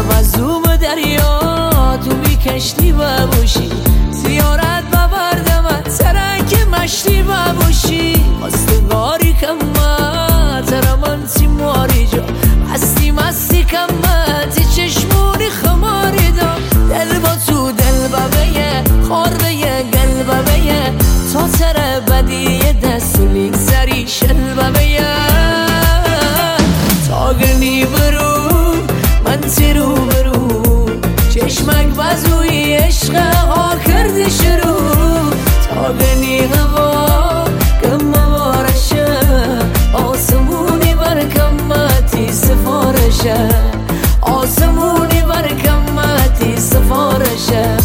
مظلوم دریا تو بی کشتی باشی زیارت ببردم ترک مشتی باشی مستگاری کمه ترمانتی ماری جا مستی کمه تی چشمونی خماری دا دل با تو دل ببیه خار بیه گل ببیه تا سر بدی دست لیک سری شل ببیه تا گرنی برو من تیرو برو چشمک بازوی عشق ها کردی شروع تا گرنی هوا کم بارشه آسمونی بر کمتی سفارشه آسمونی بر کمتی سفارشه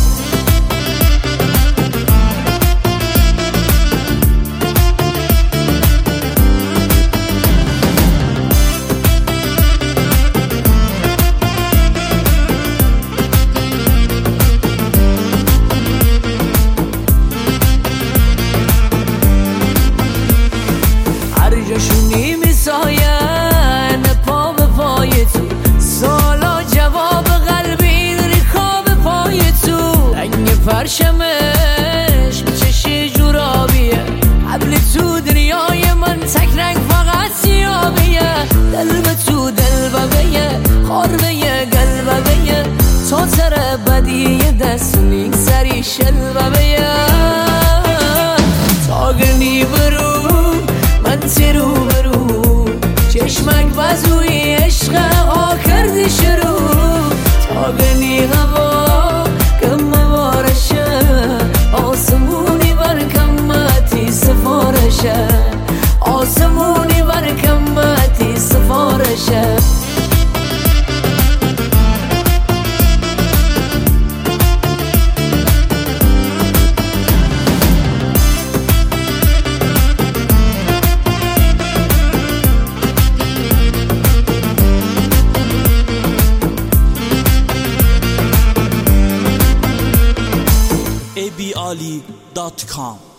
جاشونی میساین پا به پای تو سالا جواب قلبی ریخا به پای تو رنگ فرشمش میچشی جورابیه قبل تو دنیای من تک رنگ فقط سیابیه دل به تو دل ببیه خار بیه گل ببیه تا سر بدی دست نیک سری شل ببیه تا گرنی برو من تیرو برو چشمک بازوی عشق ها کردی شروع تا گرنی هوا کم بارشه آسمونی بر کمتی سفارشه آسمونی بر کمتی سفارشه abali.com